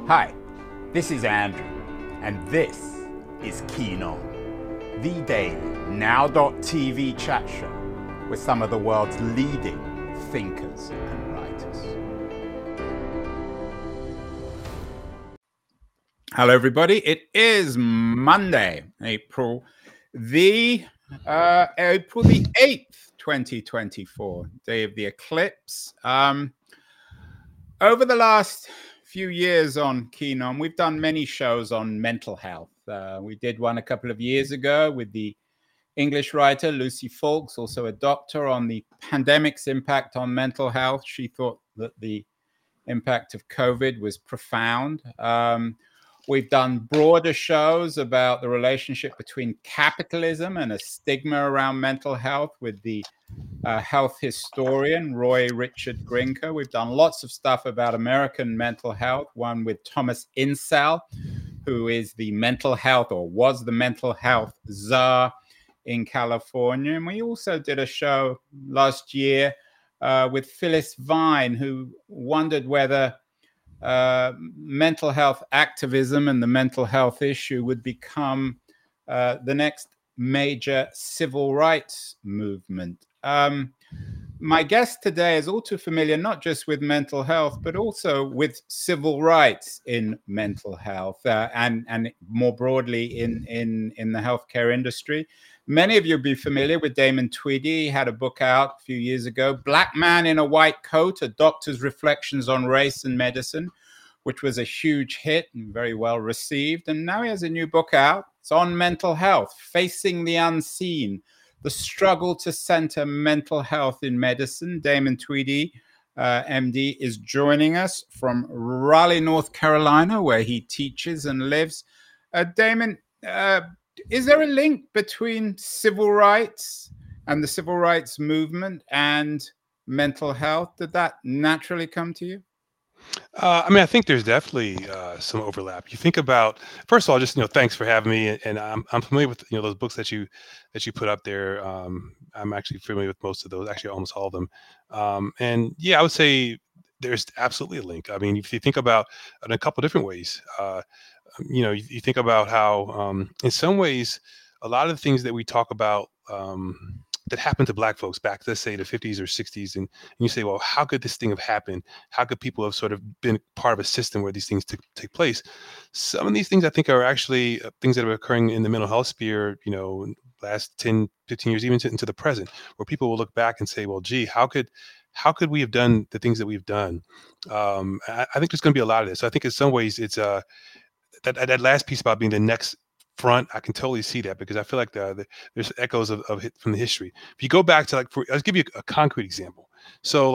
Hi, this is Andrew, and this is Keen On, the daily now.tv chat show with some of the world's leading thinkers and writers. Hello, everybody. It is Monday, April the 8th, 2024, day of the eclipse. Over the last few years on Keen On, we've done many shows on mental health. We did one a couple of years ago with the English writer Lucy Fawkes, also a doctor, on the pandemic's impact on mental health. She thought that the impact of COVID was profound. We've done broader shows about the relationship between capitalism and a stigma around mental health with the health historian Roy Richard Grinker. We've done lots of stuff about American mental health, one with Thomas Insel, who is the mental health, or was the mental health czar in California. And we also did a show last year with Phyllis Vine, who wondered whether mental health activism and the mental health issue would become the next major civil rights movement. My guest today is all too familiar, not just with mental health, but also with civil rights in mental health and more broadly in the healthcare industry. Many of you will be familiar with Damon Tweedy. He had a book out a few years ago, Black Man in a White Coat, A Doctor's Reflections on Race and Medicine, which was a huge hit and very well received. And now he has a new book out. It's on mental health, Facing the Unseen, the struggle to center mental health in medicine. Damon Tweedy, MD, is joining us from Raleigh, North Carolina, where he teaches and lives. Damon, is there a link between civil rights and the civil rights movement and mental health? Did that naturally come to you? I think there's definitely some overlap. You think about, first of all, just thanks for having me, and I'm familiar with those books that you put up there. I'm actually familiar with most of those, actually almost all of them. And yeah, I would say there's absolutely a link. I mean, if you think about it in a couple different ways, you think about how, in some ways, a lot of the things that we talk about. That happened to Black folks back, let's say, the 50s or 60s, and you say, well, how could this thing have happened? How could people have sort of been part of a system where these things take place? Some of these things, I think, are actually things that are occurring in the mental health sphere, last 10, 15 years, even into the present, where people will look back and say, well, gee, how could we have done the things that we've done? I think there's going to be a lot of this. So I think in some ways it's that last piece about being the next front, I can totally see that, because I feel like there's echoes of it from the history. If you go back to I'll give you a concrete example. So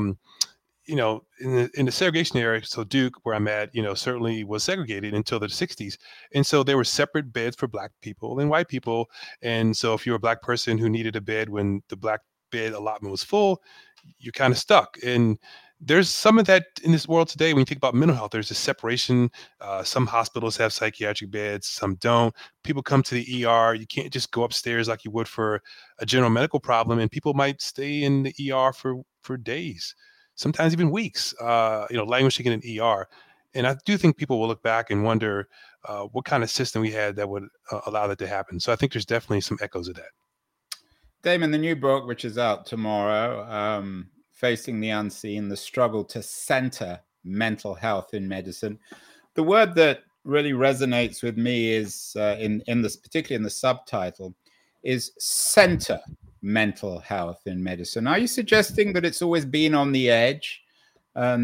in the segregation area, so Duke, where I'm at, certainly was segregated until the 60s. And so there were separate beds for Black people and white people. And so if you're a Black person who needed a bed when the Black bed allotment was full, you're kind of stuck. And there's some of that in this world today. When you think about mental health, there's a separation. Some hospitals have psychiatric beds, some don't. People come to the ER. You can't just go upstairs like you would for a general medical problem, and people might stay in the ER for days, sometimes even weeks, languishing in an ER. And I do think people will look back and wonder what kind of system we had that would allow that to happen. So I think there's definitely some echoes of that. Damon, the new book, which is out tomorrow, Facing the Unseen, the struggle to center mental health in medicine. The word that really resonates with me is, in this, particularly in the subtitle, is center mental health in medicine. Are you suggesting that it's always been on the edge and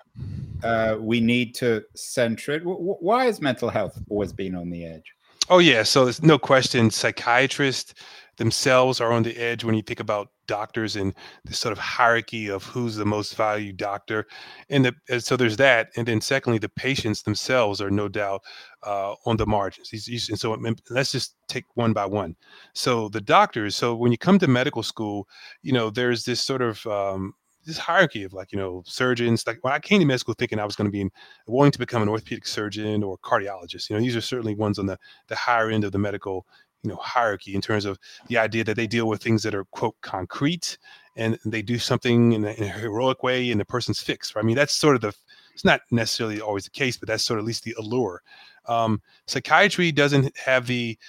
that we need to center it? Why has mental health always been on the edge? Oh, yeah. So there's no question, psychiatrists themselves are on the edge when you think about doctors and this sort of hierarchy of who's the most valued doctor. And so there's that. And then secondly, the patients themselves are no doubt on the margins. And so let's just take one by one. So the doctors, so when you come to medical school, there's this sort of this hierarchy of surgeons. Like when I came to med school thinking I was going to be wanting to become an orthopedic surgeon or cardiologist, these are certainly ones on the higher end of the medical hierarchy in terms of the idea that they deal with things that are, quote, concrete, and they do something in a heroic way and the person's fixed. Right? I mean, that's sort of It's not necessarily always the case, but that's sort of at least the allure. Psychiatry doesn't have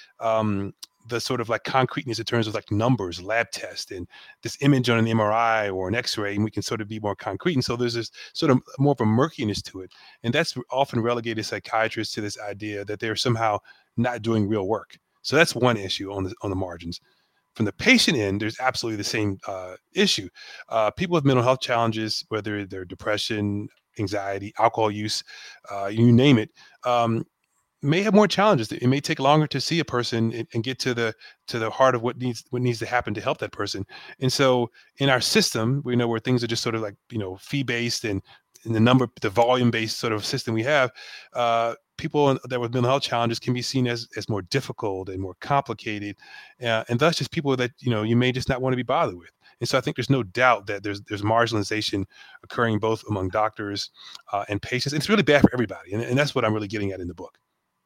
the sort of like concreteness in terms of like numbers, lab tests, and this image on an MRI or an X-ray, and we can sort of be more concrete. And so there's this sort of more of a murkiness to it, and that's often relegated psychiatrists to this idea that they're somehow not doing real work. So that's one issue on the margins. From the patient end, there's absolutely the same issue. People with mental health challenges, whether they're depression, anxiety, alcohol use, you name it, may have more challenges. It may take longer to see a person and get to the heart of what needs to happen to help that person. And so in our system, we know where things are just sort of like, fee based and in the volume based sort of system we have, people that with mental health challenges can be seen as more difficult and more complicated, and thus just people that you may just not want to be bothered with. And so I think there's no doubt that there's marginalization occurring both among doctors and patients. It's really bad for everybody, and that's what I'm really getting at in the book.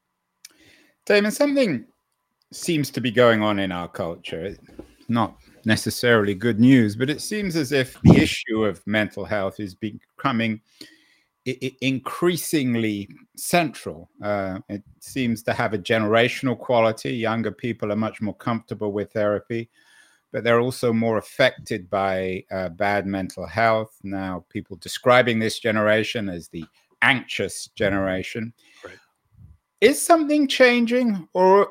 Damon, something seems to be going on in our culture. It's not necessarily good news, but it seems as if the issue of mental health is becoming increasingly central. It seems to have a generational quality. Younger people are much more comfortable with therapy, but they're also more affected by bad mental health. Now, people describing this generation as the anxious generation. Right. Is something changing, or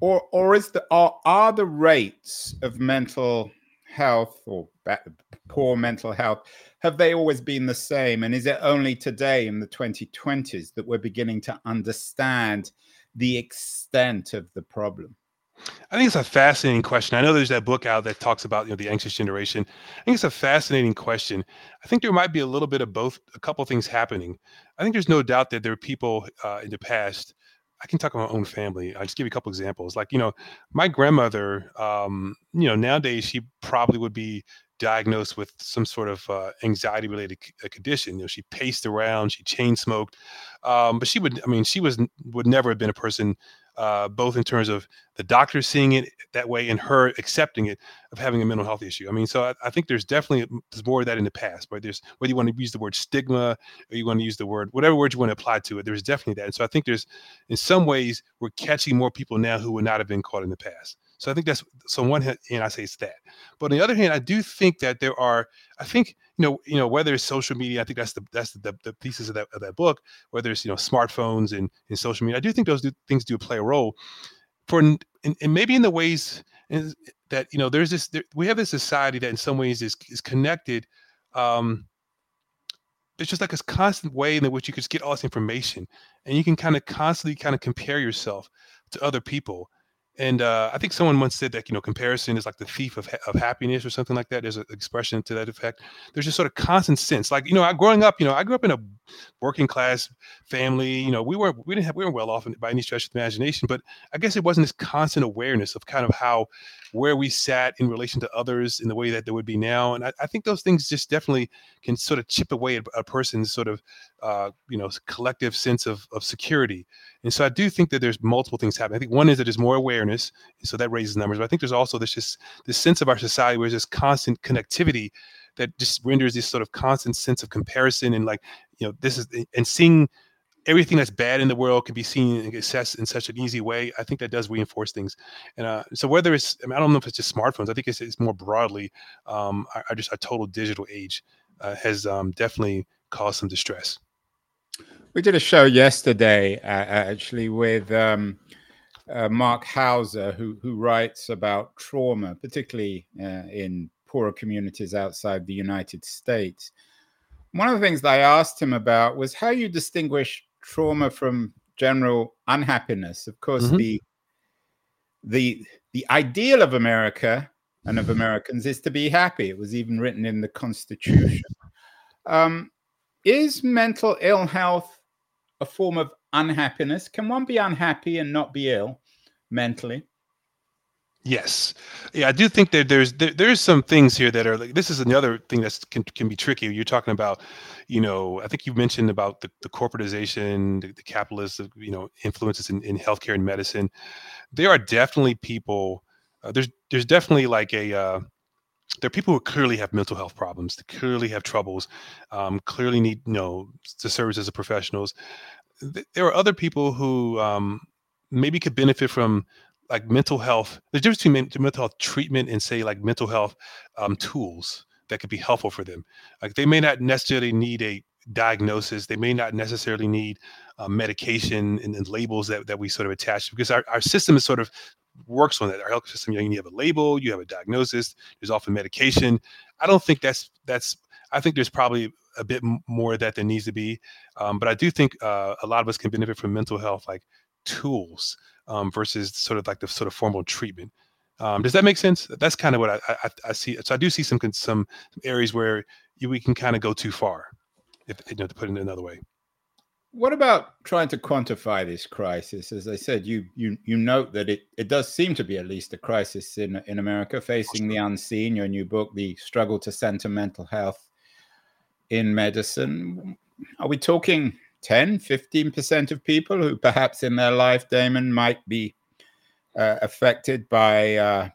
are the rates of mental health or poor mental health, have they always been the same? And is it only today in the 2020s that we're beginning to understand the extent of the problem? I think it's a fascinating question. I know there's that book out that talks about the anxious generation. I think it's a fascinating question. I think there might be a little bit of both, a couple of things happening. I think there's no doubt that there are people in the past. I can talk about my own family. I'll just give you a couple examples. Like, my grandmother, nowadays she probably would be diagnosed with some sort of anxiety related condition. She paced around, she chain smoked, but she would never have been a person, both in terms of the doctor seeing it that way and her accepting it, of having a mental health issue. So I think there's more of that in the past, but there's, whether you want to use the word stigma or you want to use the word, whatever word you want to apply to it, there's definitely that. And so I think there's, in some ways, we're catching more people now who would not have been caught in the past. So I think that's, so on one hand, I say it's that. But on the other hand, I do think that there are, whether it's social media, I think that's the pieces of that book, whether it's, smartphones and social media, I do think those things do play a role and maybe in the ways that, we have this society that in some ways is connected. It's just like this constant way in which you could just get all this information, and you can kind of constantly compare yourself to other people. And I think someone once said that, comparison is like the thief of happiness or something like that. There's an expression to that effect. There's just sort of constant sense. Like, growing up, I grew up in a working class family. We weren't well off by any stretch of the imagination, but I guess it wasn't this constant awareness of kind of where we sat in relation to others in the way that there would be now. And I think those things just definitely can sort of chip away at a person's sort of, collective sense of security. And so I do think that there's multiple things happening. I think one is that there's more awareness, so that raises numbers. But I think there's also this sense of our society where there's this constant connectivity that just renders this sort of constant sense of comparison and and seeing everything that's bad in the world can be seen and assessed in such an easy way. I think that does reinforce things. And so whether it's, I don't know if it's just smartphones, I think it's more broadly, our total digital age has definitely caused some distress. We did a show yesterday, actually, with Mark Hauser, who writes about trauma, particularly in poorer communities outside the United States. One of the things that I asked him about was how you distinguish trauma from general unhappiness. Of course, the ideal of America and of Americans is to be happy. It was even written in the Constitution. Is mental ill health a form of unhappiness? Can one be unhappy and not be ill mentally? Yes. Yeah, I do think that there's some things here that are like, this is another thing that can be tricky. You're talking about, I think you mentioned about the corporatization, the capitalist, influences in healthcare and medicine. There are definitely people, there's definitely like there are people who clearly have mental health problems, that clearly have troubles, clearly need the services of professionals. There are other people who maybe could benefit from like mental health. The difference between mental health treatment and say like mental health tools that could be helpful for them. Like they may not necessarily need a diagnosis. They may not necessarily need medication and labels that we sort of attach, because our system is sort of works on that. Our health system, you have a label, you have a diagnosis, there's often medication. I don't think that's I think there's probably a bit more of that than needs to be. But I do think a lot of us can benefit from mental health like tools versus sort of like the sort of formal treatment. Does that make sense? That's kind of what I see. So I do see some areas where we can kind of go too far, if to put it another way. What about trying to quantify this crisis? As I said, you note that it does seem to be at least a crisis in America, facing the unseen. Your new book, The Struggle to Center Mental Health in Medicine. Are we talking 10, 15% of people who perhaps in their life, Damon, might be affected by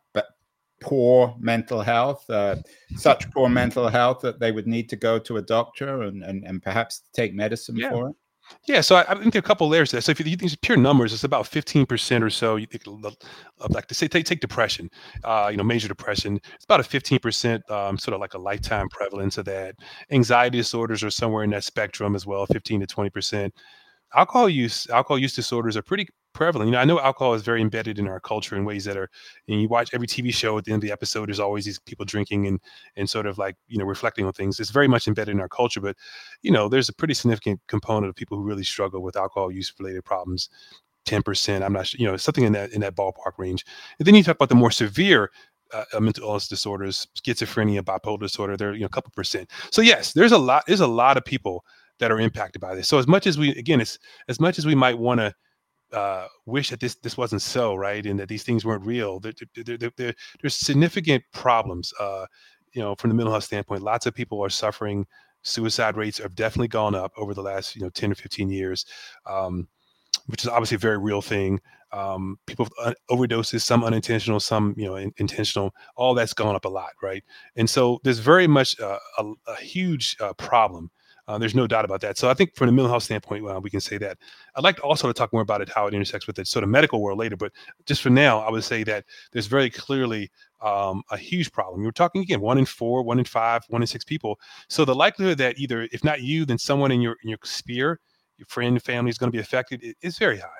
poor mental health, such poor mental health that they would need to go to a doctor and perhaps take medicine for it? Yeah, so I think there are a couple of layers to that. So if you think pure numbers, it's about 15% or so. You think of like to say take depression, major depression. It's about a 15% sort of like a lifetime prevalence of that. Anxiety disorders are somewhere in that spectrum as well, 15 to 20%. Alcohol use disorders are pretty prevalent. I know alcohol is very embedded in our culture in ways that are, you watch every TV show, at the end of the episode, there's always these people drinking and sort of like, reflecting on things. It's very much embedded in our culture, but, there's a pretty significant component of people who really struggle with alcohol use related problems. 10%, I'm not sure, something in that ballpark range. And then you talk about the more severe mental illness disorders, schizophrenia, bipolar disorder, they're, a couple percent. So yes, there's a lot of people that are impacted by this. So as much as we might want to wish that this wasn't so, right, and that these things weren't real, there's significant problems. From the mental health standpoint, lots of people are suffering. Suicide rates have definitely gone up over the last 10 or 15 years, which is obviously a very real thing. People with overdoses, some unintentional, some intentional. All that's gone up a lot, right? And so there's very much a huge problem. There's no doubt about that. So I think from the mental health standpoint, we can say that. I'd like also to talk more about it, how it intersects with the sort of medical world later. But just for now, I would say that there's very clearly a huge problem. We're talking, again, 1 in 4, 1 in 5, 1 in 6 people. So the likelihood that either, if not you, then someone in your sphere, your friend, family is going to be affected is very high.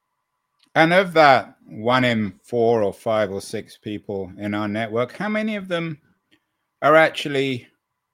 And of that 1 in 4 or 5 or 6 people in our network, how many of them are actually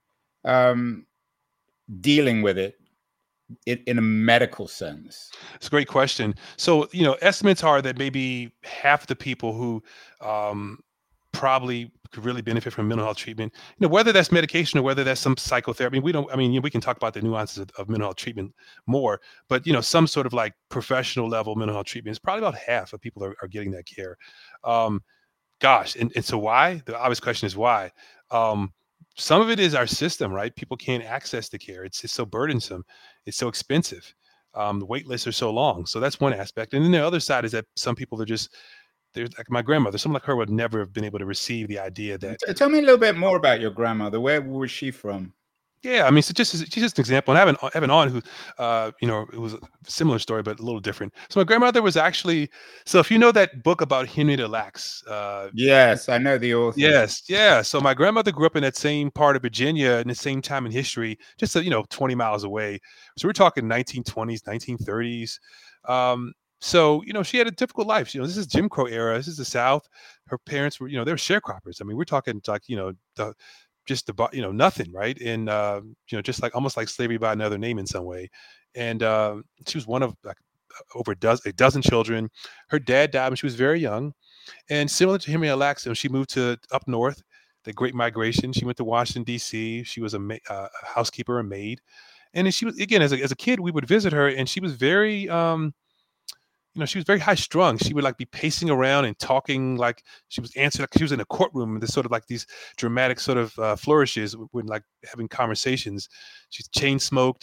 dealing with it in a medical sense? It's a great question. So, estimates are that maybe half the people who probably could really benefit from mental health treatment, whether that's medication or whether that's some psychotherapy. We can talk about the nuances of mental health treatment more, but, some sort of like professional level mental health treatment is probably about half of people are getting that care. And so why? The obvious question is why? Some of it is our system, right? People can't access the care. It's so burdensome. It's so expensive. The wait lists are so long. So that's one aspect. And then the other side is that some people are there's like my grandmother, someone like her would never have been able to receive the idea that. Tell me a little bit more about your grandmother. Where was she from? Yeah, so she's just an example. And I have an aunt who, it was a similar story, but a little different. So my grandmother was actually, so if you know that book about Henrietta Lacks. Yes, I know the author. Yes, yeah. So my grandmother grew up in that same part of Virginia in the same time in history, just 20 miles away. So we're talking 1920s, 1930s. So, she had a difficult life. This is Jim Crow era. This is the South. Her parents were, they were sharecroppers. We're talking like, nothing, right? And just like almost like slavery by another name in some way. And she was one of like over a dozen children. Her dad died when she was very young, and similar to Henrietta Lacks, she moved to up north, the Great Migration. She went to Washington D.C. She was a housekeeper, a maid, and then she was, again, as a kid, we would visit her, and she was very she was very high strung. She would like be pacing around and talking like she was answering, like she was in a courtroom, and there's sort of like these dramatic sort of flourishes when like having conversations. She's chain smoked.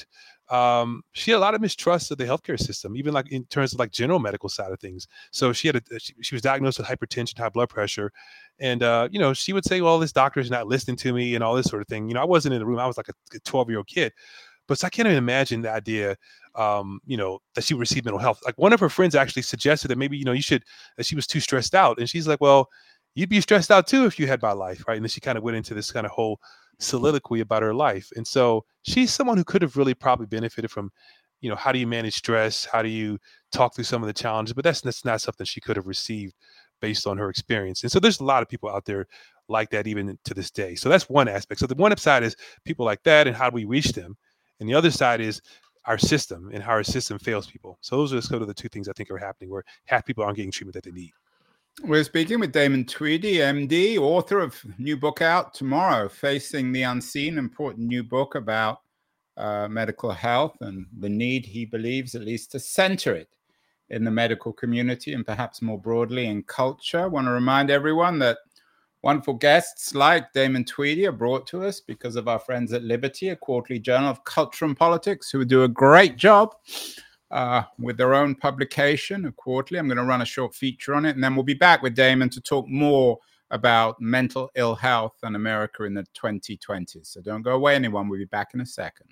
she had a lot of mistrust of the healthcare system, even like in terms of like general medical side of things. So she had she was diagnosed with hypertension, high blood pressure, and she would say, "Well, this doctor is not listening to me," and all this sort of thing. I wasn't in the room; I was like a 12-year-old kid. But so I can't even imagine the idea, that she would receive mental health. Like one of her friends actually suggested that maybe, that she was too stressed out. And she's like, well, you'd be stressed out too if you had my life, right? And then she kind of went into this kind of whole soliloquy about her life. And so she's someone who could have really probably benefited from, how do you manage stress? How do you talk through some of the challenges? But that's not something she could have received based on her experience. And so there's a lot of people out there like that even to this day. So that's one aspect. So the one upside is people like that and how do we reach them? And the other side is our system and how our system fails people. So those are sort of the two things I think are happening where half people aren't getting treatment that they need. We're speaking with Damon Tweedy, MD, author of new book out tomorrow, Facing the Unseen, important new book about medical health and the need, he believes, at least to center it in the medical community and perhaps more broadly in culture. I want to remind everyone that wonderful guests like Damon Tweedy are brought to us because of our friends at Liberty, a quarterly journal of culture and politics, who do a great job with their own publication, a quarterly. I'm going to run a short feature on it, and then we'll be back with Damon to talk more about mental ill health in America in the 2020s. So don't go away, anyone. We'll be back in a second.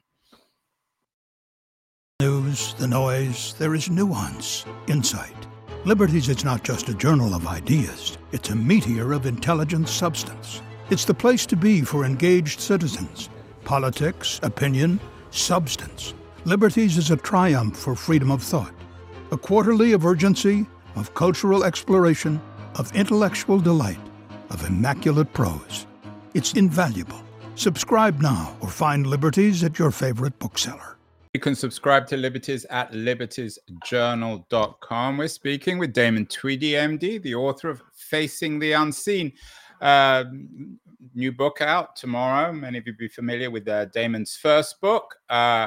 News, the noise, there is nuance, insight. Liberties is not just a journal of ideas. It's a meteor of intelligent substance. It's the place to be for engaged citizens. Politics, opinion, substance. Liberties is a triumph for freedom of thought. A quarterly of urgency, of cultural exploration, of intellectual delight, of immaculate prose. It's invaluable. Subscribe now or find Liberties at your favorite bookseller. You can subscribe to Liberties at libertiesjournal.com. We're speaking with Damon Tweedy, MD, the author of Facing the Unseen. New book out tomorrow. Many of you will be familiar with Damon's first book,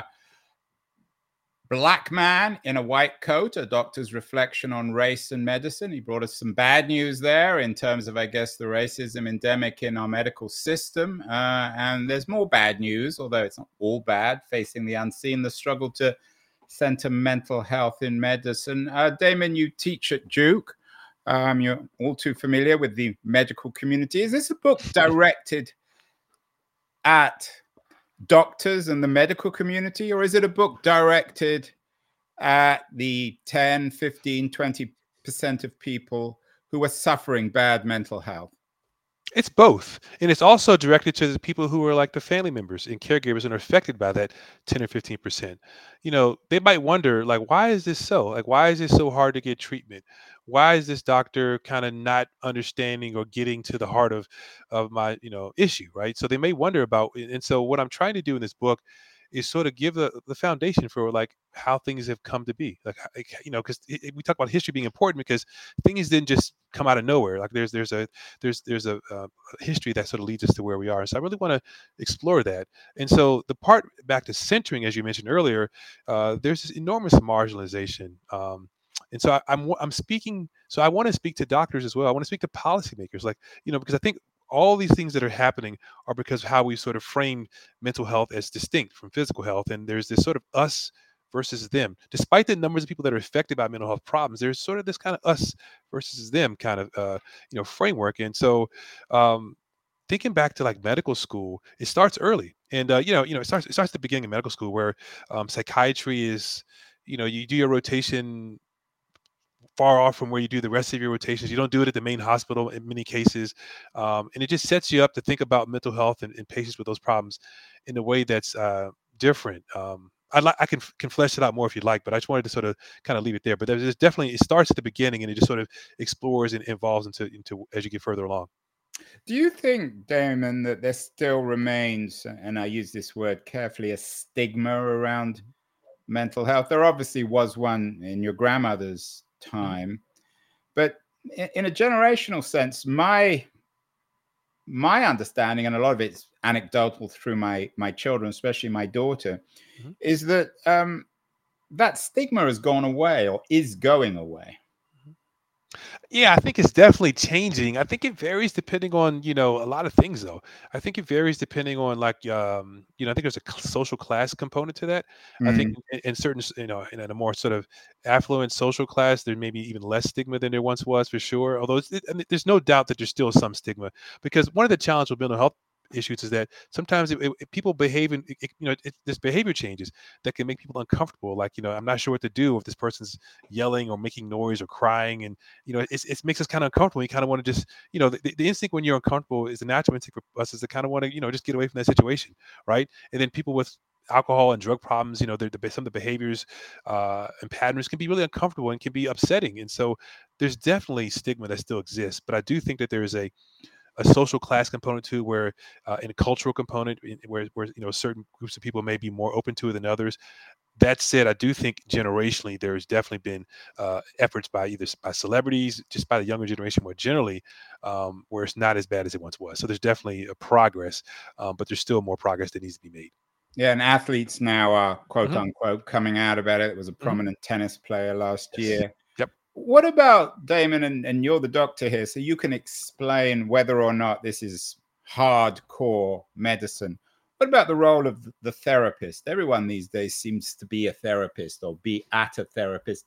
Black Man in a White Coat, a doctor's reflection on race and medicine. He brought us some bad news there in terms of, I guess, the racism endemic in our medical system. And there's more bad news, although it's not all bad, Facing the Unseen, the struggle to center mental health in medicine. Damon, you teach at Duke. You're all too familiar with the medical community. Is this a book directed at doctors and the medical community, or is it a book directed at the 10, 15, 20% of people who are suffering bad mental health? It's both. And it's also directed to the people who are like the family members and caregivers and are affected by that 10 or 15%. They might wonder, like, why is this so? Like, why is it so hard to get treatment? Why is this doctor kind of not understanding or getting to the heart of my, issue, right? So they may wonder about, and so what I'm trying to do in this book is sort of give the foundation for like how things have come to be, because we talk about history being important because things didn't just come out of nowhere. Like there's a history that sort of leads us to where we are. And so I really want to explore that. And so the part back to centering, as you mentioned earlier, there's this enormous marginalization. And so I'm speaking. So I want to speak to doctors as well. I want to speak to policymakers, because I think all these things that are happening are because of how we sort of framed mental health as distinct from physical health. And there's this sort of us versus them. Despite the numbers of people that are affected by mental health problems, there's sort of this kind of us versus them kind of, framework. And so thinking back to like medical school, it starts early. And, it starts at the beginning of medical school where psychiatry is, you do your rotation far off from where you do the rest of your rotations. You don't do it at the main hospital in many cases. And it just sets you up to think about mental health and patients with those problems in a way that's different. I can flesh it out more if you'd like, but I just wanted to sort of kind of leave it there. But there's definitely, it starts at the beginning and it just sort of explores and evolves into as you get further along. Do you think, Damon, that there still remains, and I use this word carefully, a stigma around mental health? There obviously was one in your grandmother's time, but in a generational sense, my understanding, and a lot of it's anecdotal through my children, especially my daughter, is that that stigma has gone away or is going away. Yeah, I think it's definitely changing. I think it varies depending on, a lot of things though. I think it varies depending on like, I think there's a social class component to that. I think Mm. in certain, in a more sort of affluent social class, there may be even less stigma than there once was for sure. Although I mean, there's no doubt that there's still some stigma because one of the challenges with mental health issues is that sometimes people behave in, this behavior changes that can make people uncomfortable. Like, I'm not sure what to do if this person's yelling or making noise or crying, and it makes us kind of uncomfortable. You kind of want to just, the instinct when you're uncomfortable is the natural instinct for us is to kind of want to, just get away from that situation, right? And then people with alcohol and drug problems, some of the behaviors and patterns can be really uncomfortable and can be upsetting. And so there's definitely stigma that still exists, but I do think that there is a social class component too, where in a cultural component, where certain groups of people may be more open to it than others. That said, I do think generationally there's definitely been efforts by either by celebrities, just by the younger generation more generally, where it's not as bad as it once was. So there's definitely a progress, but there's still more progress that needs to be made. Yeah, and athletes now are quote Hmm. unquote coming out about it. It was a Hmm. prominent tennis player last Yes. year. Yep. What about Damon? And you're the doctor here, so you can explain whether or not this is hardcore medicine. What about the role of the therapist? Everyone these days seems to be a therapist or be at a therapist.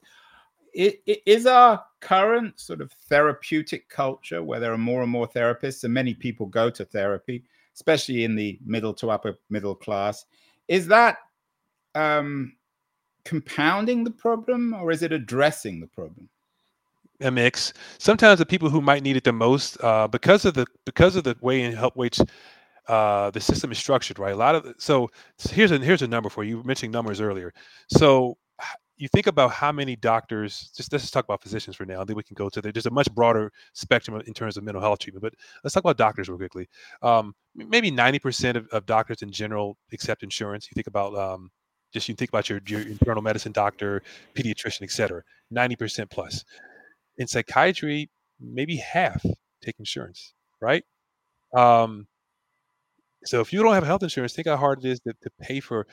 Is our current sort of therapeutic culture where there are more and more therapists and many people go to therapy, especially in the middle to upper middle class, is that um, compounding the problem or is it addressing the problem? A mix. Sometimes the people who might need it the most, because of the way in help which the system is structured, right? A lot of so here's a number for you. You mentioned numbers earlier. So you think about how many doctors. Just let's just talk about physicians for now. Then we can go to there's a much broader spectrum in terms of mental health treatment. But let's talk about doctors real quickly. Maybe 90% of doctors in general accept insurance. You think about you think about your internal medicine doctor, pediatrician, et cetera. 90% plus. In psychiatry, maybe half take insurance, right? Um, so if you don't have health insurance, think how hard it is to pay for,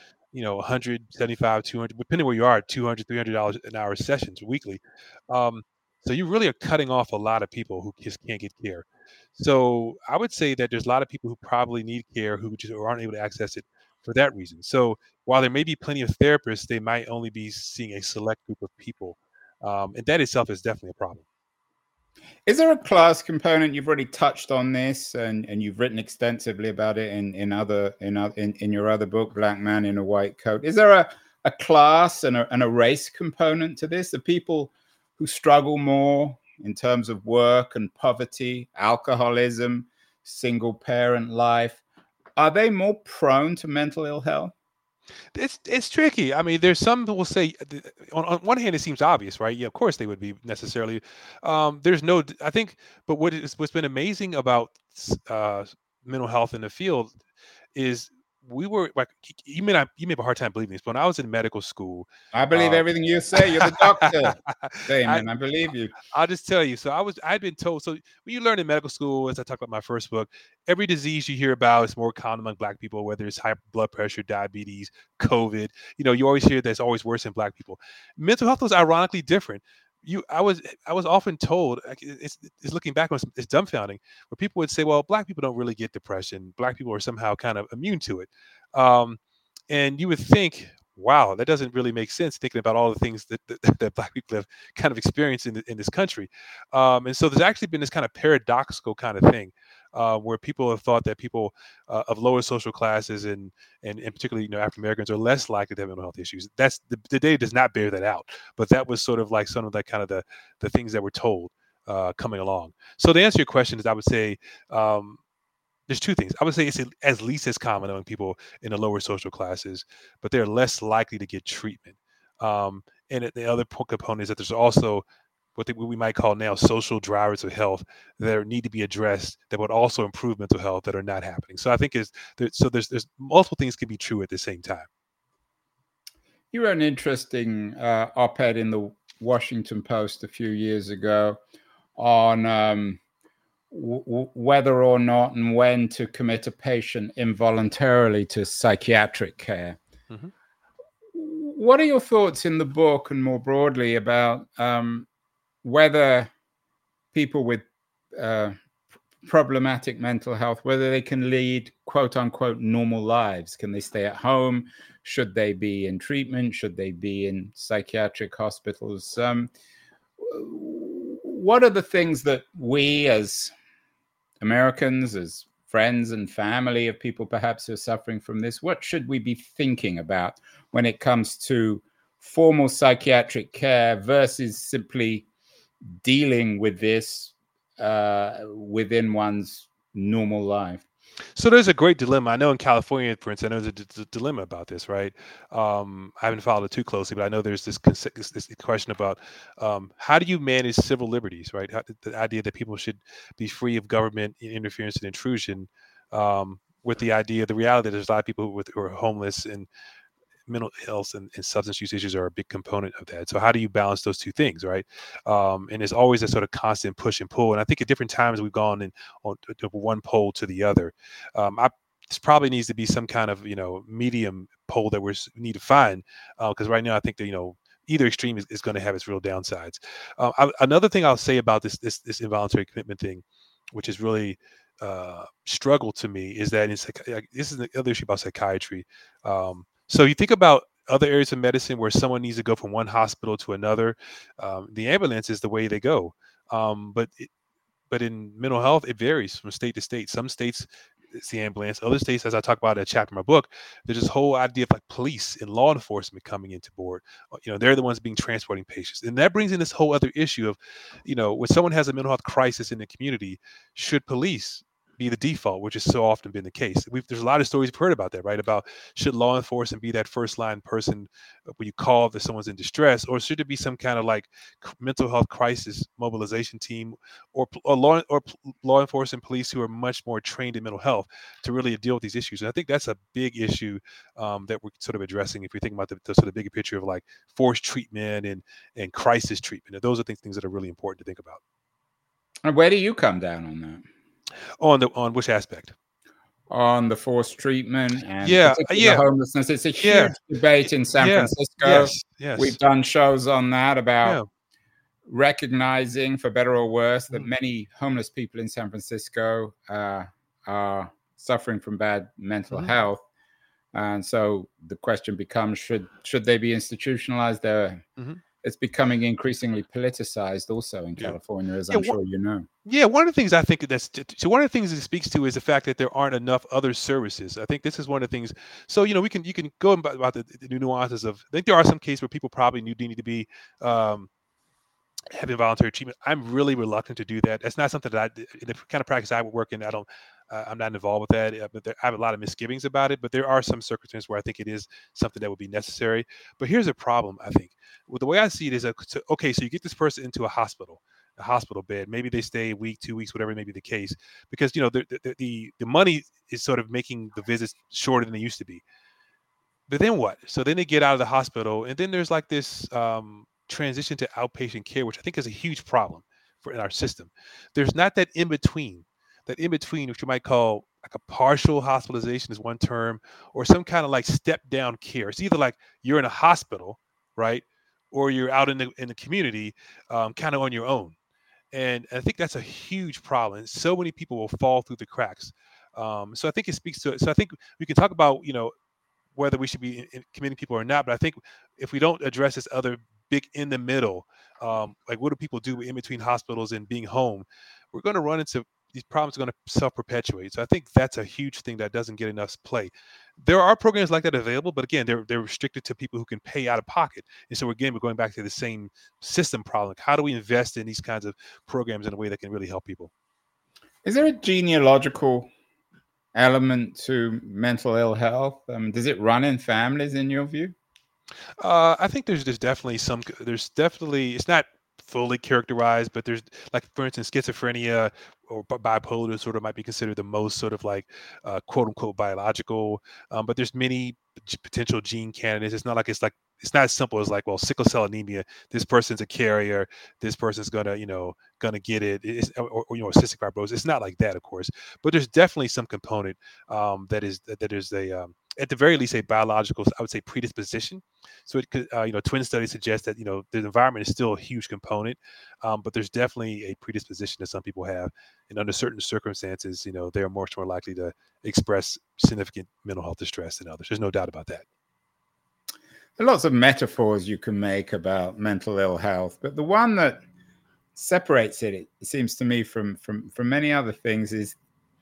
175, 200, depending where you are, 200, $300 an hour sessions weekly. Um, so you really are cutting off a lot of people who just can't get care. So I would say that there's a lot of people who probably need care who just aren't able to access it for that reason. So while there may be plenty of therapists, they might only be seeing a select group of people. And that itself is definitely a problem. Is there a class component? You've already touched on this, and you've written extensively about it in your other book, Black Man in a White Coat. Is there a class and a race component to this? The people who struggle more in terms of work and poverty, alcoholism, single parent life, are they more prone to mental ill health? It's tricky. I mean, there's some who will say, on one hand, it seems obvious, right? Yeah, of course they would be necessarily. There's no, I think, but what's been amazing about mental health in the field is we were like, you may have a hard time believing this, but when I was in medical school, I believe uh, everything you say. You're the doctor, I, Damon. I believe you. I'll just tell you. So I'd been told. So when you learn in medical school, as I talked about my first book, every disease you hear about is more common among Black people, whether it's high blood pressure, diabetes, COVID. You always hear that's always worse in Black people. Mental health was ironically different. I was often told, like, it's looking back on it's dumbfounding, where people would say, well, Black people don't really get depression. Black people are somehow kind of immune to it. Um, and you would think, wow, that doesn't really make sense thinking about all the things that Black people have kind of experienced in this country. And so there's actually been this kind of paradoxical kind of thing where people have thought that people of lower social classes and particularly African Americans are less likely to have mental health issues. That's the data does not bear that out, but that was sort of like some of that kind of the things that were told coming along. So to answer your question, is I would say there's two things. I would say it's at least as common among people in the lower social classes, but they're less likely to get treatment. And the other component is that there's also what we might call now social drivers of health that need to be addressed that would also improve mental health that are not happening. So I think there's multiple things can be true at the same time. You wrote an interesting op-ed in the Washington Post a few years ago on whether or not and when to commit a patient involuntarily to psychiatric care. Mm-hmm. What are your thoughts in the book and more broadly about whether people with problematic mental health, whether they can lead quote unquote normal lives. Can they stay at home? Should they be in treatment? Should they be in psychiatric hospitals? What are the things that we as Americans, as friends and family of people perhaps who are suffering from this, what should we be thinking about when it comes to formal psychiatric care versus simply dealing with this within one's normal life? So there's a great dilemma. I know in California, for instance, I know there's a dilemma about this, right? I haven't followed it too closely, but I know there's this question about how do you manage civil liberties, right? The idea that people should be free of government interference and intrusion, with the idea, the reality that there's a lot of people who are homeless, and mental health and substance use issues are a big component of that. So how do you balance those two things, right? And there's always a sort of constant push and pull. And I think at different times we've gone in on one pole to the other. This probably needs to be some kind of medium pole that we need to find, because right now I think that either extreme is going to have its real downsides. Another thing I'll say about this involuntary commitment thing, which is really struggle to me, is that this is the other issue about psychiatry. So you think about other areas of medicine where someone needs to go from one hospital to another. The ambulance is the way they go. But in mental health, it varies from state to state. Some states, it's the ambulance. Other states, as I talk about in a chapter in my book, there's this whole idea of like police and law enforcement coming into board. They're the ones being transporting patients. And that brings in this whole other issue of, when someone has a mental health crisis in the community, should police be the default, which has so often been the case? There's a lot of stories we've heard about that, right? About should law enforcement be that first line person when you call if someone's in distress, or should it be some kind of like mental health crisis mobilization team, or law enforcement police who are much more trained in mental health to really deal with these issues? And I think that's a big issue that we're sort of addressing if we think about the sort of bigger picture of like forced treatment and crisis treatment. And those are things that are really important to think about. And where do you come down on that? On which aspect? On the forced treatment and homelessness. It's a huge debate in San Francisco. Yes. We've done shows on that about recognizing, for better or worse, that many homeless people in San Francisco are suffering from bad mental health. And so the question becomes, should they be institutionalized? It's becoming increasingly politicized also in California, as I'm sure you know. Yeah, one of the things I think one of the things it speaks to is the fact that there aren't enough other services. I think this is one of the things. So you can go about the nuances of. I think there are some cases where people probably need to be having voluntary treatment. I'm really reluctant to do that. That's not something that in the kind of practice I would work in, I'm not involved with that, but I have a lot of misgivings about it. But there are some circumstances where I think it is something that would be necessary. But here's a problem, I think. Well, the way I see it is, so you get this person into a hospital bed. Maybe they stay a week, 2 weeks, whatever may be the case, because the money is sort of making the visits shorter than they used to be. But then what? So then they get out of the hospital, and then there's like this transition to outpatient care, which I think is a huge problem in our system. There's not that in between, which you might call like a partial hospitalization is one term, or some kind of like step down care. It's either like you're in a hospital, right, or you're out in the community, kind of on your own. And I think that's a huge problem. And so many people will fall through the cracks. So I think it speaks to it. So I think we can talk about, whether we should be committing people or not. But I think if we don't address this other big in the middle, like what do people do in between hospitals and being home, we're going to run into these problems are going to self-perpetuate. So I think that's a huge thing that doesn't get enough play. There are programs like that available, but again, they're restricted to people who can pay out of pocket. And so again, we're going back to the same system problem. How do we invest in these kinds of programs in a way that can really help people? Is there a genealogical element to mental ill health? Does it run in families in your view? I think there's definitely it's not fully characterized, but there's, like, for instance, schizophrenia or bipolar sort of might be considered the most sort of like quote unquote biological, but there's many potential gene candidates. It's not as simple as like, well, sickle cell anemia, this person's a carrier, this person's gonna get it, or cystic fibrosis. It's not like that, of course, but there's definitely some component that is a at the very least, a biological, I would say, predisposition. So it could, twin studies suggest that, the environment is still a huge component, but there's definitely a predisposition that some people have. And under certain circumstances, they're much more likely to express significant mental health distress than others. There's no doubt about that. There are lots of metaphors you can make about mental ill health, but the one that separates it seems to me, from many other things is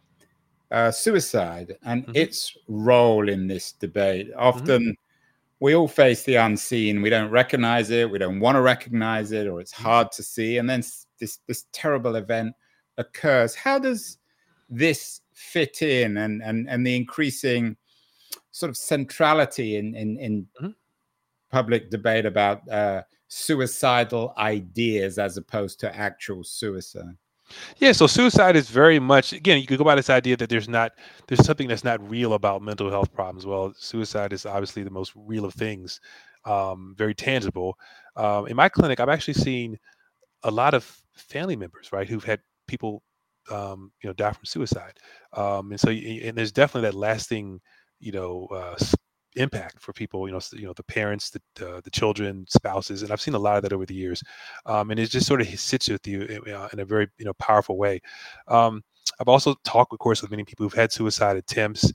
suicide and its role in this debate. Often we all face the unseen. We don't recognize it. We don't want to recognize it, or it's hard to see. And then this terrible event occurs. How does this fit in, and the increasing sort of centrality in public debate about suicidal ideas as opposed to actual suicide? Yeah, so suicide is very much, again, you could go by this idea that there's something that's not real about mental health problems. Well, suicide is obviously the most real of things, very tangible. In my clinic, I've actually seen a lot of family members, right, who've had people, die from suicide. And there's definitely that lasting, impact for people, the parents, the children, spouses, and I've seen a lot of that over the years, and it just sort of sits with you in a very powerful way. I've also talked, of course, with many people who've had suicide attempts,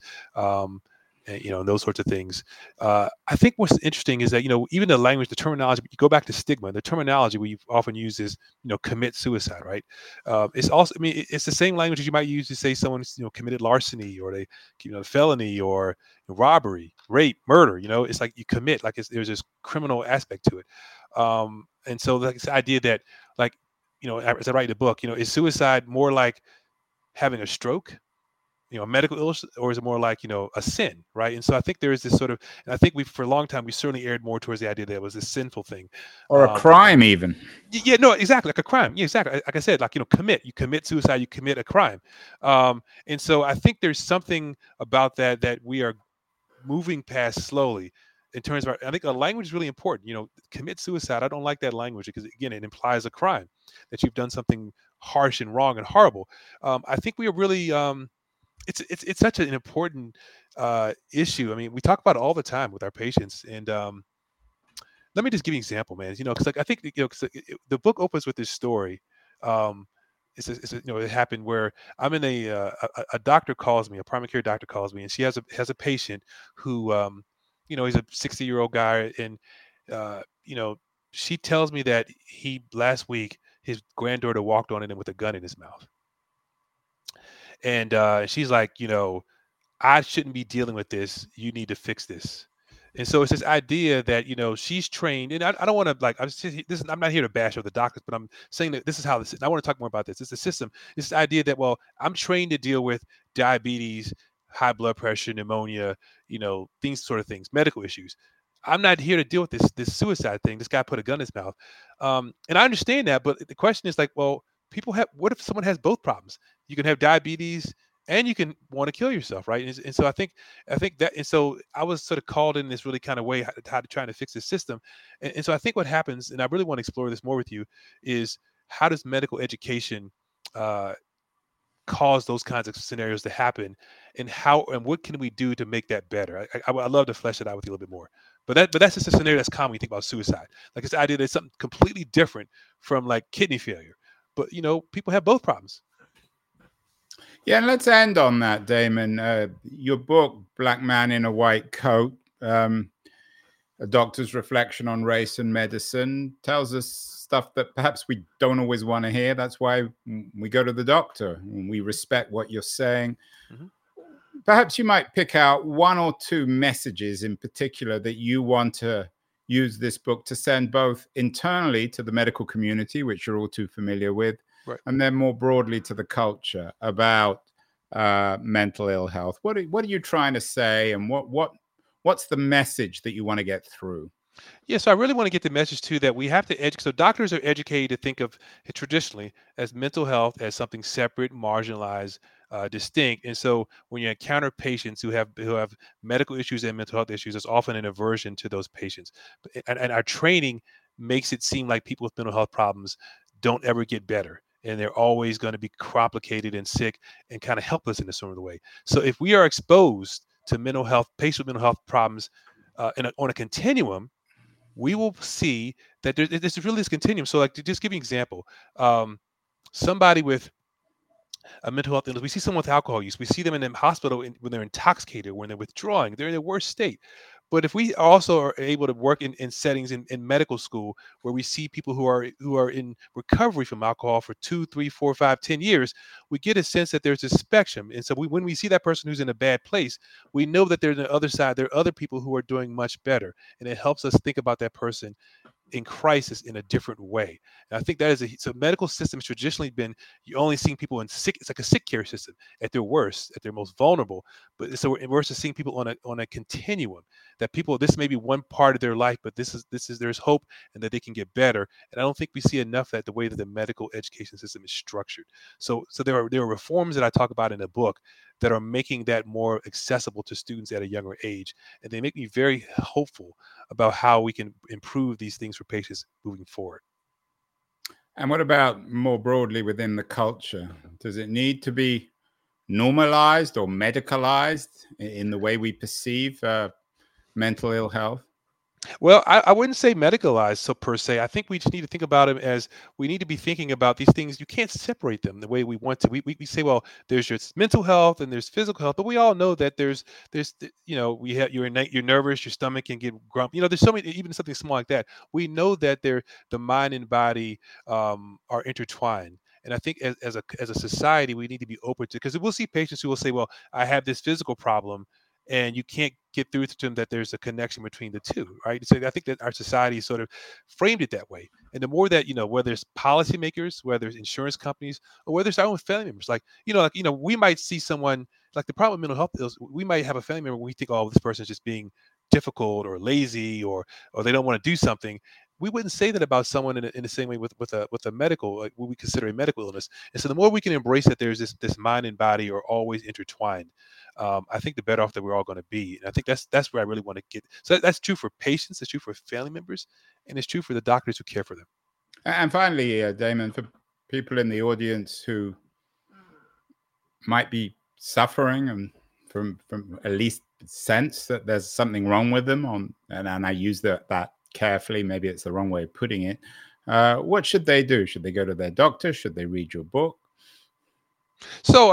and those sorts of things. I think what's interesting is that even the language, the terminology. You go back to stigma. The terminology we often use is commit suicide, right? It's also, it's the same language as you might use to say someone's committed larceny, or they felony, or robbery, rape, murder. It's like you commit, like there's this criminal aspect to it. And so like this idea that, like, as I write the book, is suicide more like having a stroke, a medical illness, or is it more like, a sin, right? And so I think there is this sort of, and I think for a long time, we certainly erred more towards the idea that it was a sinful thing. Or a crime even. Yeah, no, exactly. Like a crime. Yeah, exactly. Like I said, like, you commit suicide, you commit a crime. And so I think there's something about that we are moving past slowly in terms of, I think the language is really important. Commit suicide. I don't like that language because, again, it implies a crime, that you've done something harsh and wrong and horrible. I think we are really, it's such an important issue. I mean, we talk about it all the time with our patients. And let me just give you an example, man. Because I think the book opens with this story. It happened where I'm in a doctor calls me, a primary care doctor calls me, and she has a patient who he's a 60-year-old guy, and she tells me that last week his granddaughter walked on him with a gun in his mouth. And she's like, I shouldn't be dealing with this. You need to fix this. And so it's this idea that, she's trained, and I don't want to, I'm not here to bash the doctors, but I'm saying that this is how this is. I want to talk more about this. It's the system. It's the idea that, well, I'm trained to deal with diabetes, high blood pressure, pneumonia, these sort of things, medical issues. I'm not here to deal with this suicide thing. This guy put a gun in his mouth. And I understand that, but the question is like, well, what if someone has both problems? You can have diabetes and you can want to kill yourself, right? And so I think that, and so I was sort of called in this really kind of way how to try to fix this system. And so I think what happens, and I really want to explore this more with you, is how does medical education cause those kinds of scenarios to happen, and what can we do to make that better? I'd love to flesh it out with you a little bit more. But that's just a scenario that's common when you think about suicide. Like, this idea that it's something completely different from like kidney failure. But, people have both problems. Yeah, and let's end on that, Damon. Your book, Black Man in a White Coat, A Doctor's Reflection on Race and Medicine, tells us stuff that perhaps we don't always want to hear. That's why we go to the doctor, and we respect what you're saying. Mm-hmm. Perhaps you might pick out one or two messages in particular that you want to use this book to send both internally to the medical community, which you're all too familiar with, right, and then more broadly to the culture about mental ill health. What are you trying to say, and what's the message that you want to get through? Yeah, so I really want to get the message too that we have to educate. So doctors are educated to think of it traditionally as mental health as something separate, marginalized, distinct. And so when you encounter patients who have medical issues and mental health issues, there's often an aversion to those patients. And our training makes it seem like people with mental health problems don't ever get better, and they're always going to be complicated and sick and kind of helpless in a sort of way. So if we are exposed to mental health, patients with mental health problems on a continuum, we will see that this is really this continuum. So, like, to just give you an example, somebody with a mental health illness, we see someone with alcohol use, we see them in the hospital when they're intoxicated, when they're withdrawing, they're in their worst state. But if we also are able to work in settings in medical school where we see people who are in recovery from alcohol for 2, 3, 4, 5, 10 years, we get a sense that there's a spectrum. And so when we see that person who's in a bad place, we know that there's the other side. There are other people who are doing much better. And it helps us think about that person in crisis in a different way. And I think that is so medical system has traditionally been, you only seeing people in sick, it's like a sick care system at their worst, at their most vulnerable. But so we're versus seeing people on a continuum, that people, this may be one part of their life, but this is there's hope and that they can get better. And I don't think we see enough that the way that the medical education system is structured. So there are reforms that I talk about in the book that are making that more accessible to students at a younger age. And they make me very hopeful about how we can improve these things for patients moving forward. And what about more broadly within the culture? Does it need to be normalized or medicalized in the way we perceive mental ill health? Well, I wouldn't say medicalized so per se. I think we just need to think about it as we need to be thinking about these things. You can't separate them the way we want to. We say, well, there's your mental health and there's physical health, but we all know that there's we have you're nervous, your stomach can get grumpy. There's so many, even something small like that. We know that the mind and body are intertwined. And I think as a society, we need to be open to, because we'll see patients who will say, well, I have this physical problem, and you can't get through to them that there's a connection between the two, right? So I think that our society sort of framed it that way. And the more that, whether it's policymakers, whether it's insurance companies, or whether it's our own family members, we might see someone, like the problem with mental health is, we might have a family member, we think, oh, this person's just being difficult or lazy, or they don't want to do something. We wouldn't say that about someone in the same way with a medical, like what we consider a medical illness. And so the more we can embrace that there's this mind and body are always intertwined, I think the better off that we're all going to be. And I think that's where I really want to get. So that's true for patients, it's true for family members, and it's true for the doctors who care for them. And finally, Damon, for people in the audience who might be suffering and from at least sense that there's something wrong with them, and I use that carefully, maybe it's the wrong way of putting it, what should they do? Should they go to their doctor? Should they read your book? So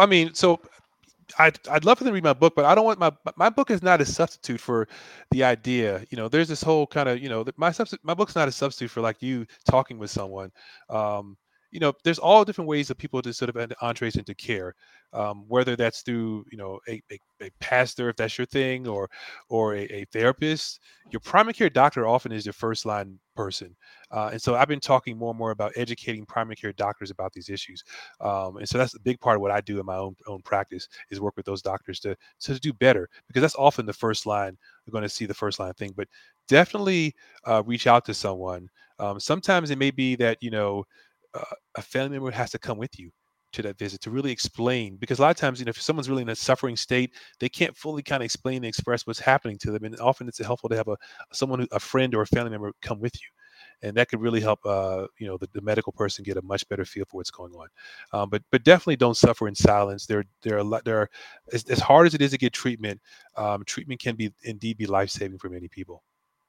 I'd love for them to read my book, but I don't want my book is not a substitute for the idea. There's this whole kind of, my book's not a substitute for like you talking with someone. There's all different ways that people to sort of enter entrees into care, whether that's through, a pastor, if that's your thing, or a therapist. Your primary care doctor often is your first line person. And so I've been talking more and more about educating primary care doctors about these issues. And so that's a big part of what I do in my own practice, is work with those doctors to do better, because that's often the first line. We're going to see the first line thing, but definitely reach out to someone. Sometimes it may be that, a family member has to come with you to that visit to really explain, because a lot of times, if someone's really in a suffering state, they can't fully kind of explain and express what's happening to them. And often it's helpful to have a friend or a family member come with you. And that could really help, the medical person get a much better feel for what's going on. But definitely don't suffer in silence. There are as hard as it is to get treatment. Treatment can indeed be life-saving for many people.